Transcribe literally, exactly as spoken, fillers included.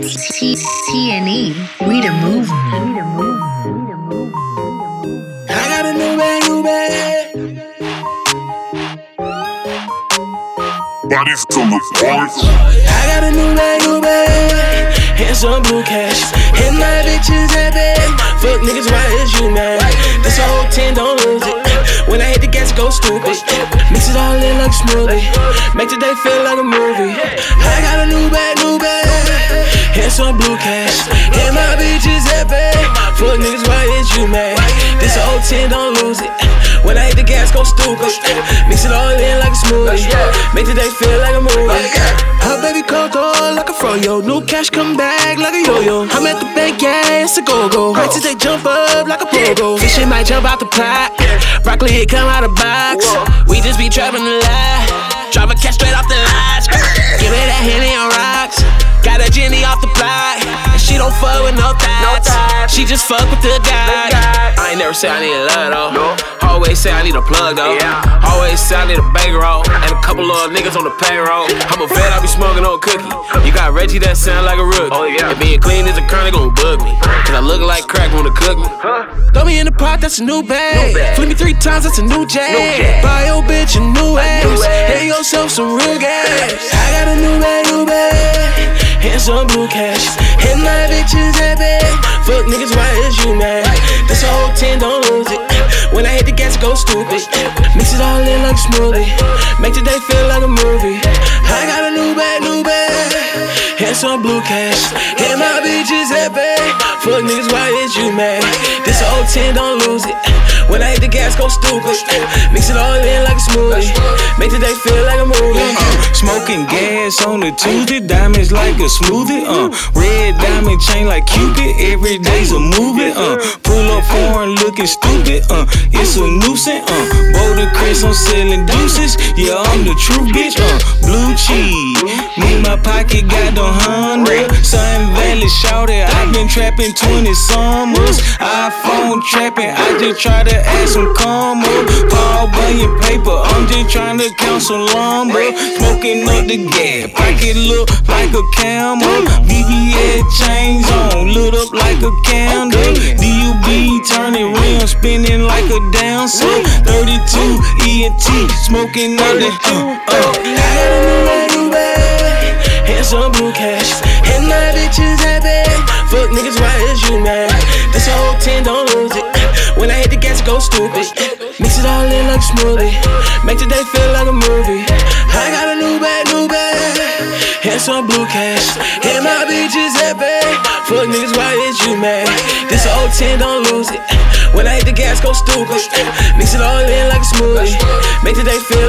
T and E, we the movement. I got a new bag, new bag. Bodies to the point. I got a new bag, new bag. And some blue cash. And my bitches happy. Fuck niggas, why is you mad? This whole ten, don't lose it. When I hit the gas, go stupid. Mix it all in like a smoothie. Make today feel like a movie. I got a new bag, new bag. And some blue cash. And my bitches happy. Fuck niggas, why is you mad? This whole ten, don't lose it. When I hit the gas, go stupid. Mix it all in like a smoothie. Make today feel like a movie. Her baby Coco like a froyo. New cash come back like a yo-yo. I'm at the bank, yeah, it's a go-go. Prices they jump up like a pogo. Fishing might jump out the pot. Broccoli it come out the box. We just be trapping the lie. Drive a cash straight off the lines. Give me that Henny on rocks. Got a Jenny off the block. And she don't fuck with no thoughts. She just fuck with the guy. I ain't never say I need a love though. Always say I need a plug though. Always say I need a bankroll. And a couple of niggas on the payroll. I'm a vet, I be smoking on a cookie. You got Reggie that sound like a rookie. Oh, yeah. And being clean as a current gon' bug me. Cause I look like crack wanna cook me. Throw me in the pot, that's a new bag. Flip me three times, that's a new jag. Buy your bitch a new ass. Hit yourself some real gas. I got a new bag, new bag. And some blue cash. And my bitches happy. Fuck niggas, why is you mad? This whole ten, don't lose it. When I hit the gas, go stupid. Mix it all in like a smoothie. Make today feel like a movie. I got a new bag, new bag. And some blue cash. And my bitches happy. Fuck niggas, why is you mad? This whole ten, don't lose it. When I hit the gas, go stupid. Mix it all in like a smoothie. Make today feel like a movie. Uh, smoking gas on a Tuesday, diamonds like a smoothie. Uh, red diamond chain like Cupid, every day's a movie. Uh, pull up foreign looking stupid. Uh, it's a nuisance. Uh, Boulder Chris, I'm selling deuces. Yeah, I'm the true bitch. Uh, blue cheese, me my pocket got the hundred. Sun Valley shouted, I've been trapping twenty summers. iPhone trapping, I just try to add some comma. Paul Bunyan paper, I'm just trying to count some lumber. Smoking up the gas, pocket look like a camel. V V S chains on, lit up like a candle. D U B turning rims, spinning like a dancer. thirty-two E N T, smoking up the uh, uh. I got a new bag, new bag. And some blue cash. And my bitches happy. Fuck niggas, why is you mad? This whole ten, don't lose it. When I hit the gas, go stupid. Mix it all in like a smoothie. Make today feel like a movie. I got a new bag, new bag. And some blue cash. And my bitches happy. Fuck niggas, why is you mad? This whole ten, don't lose it. When I hit the gas, go stupid. Mix it all in like a smoothie. Make today feel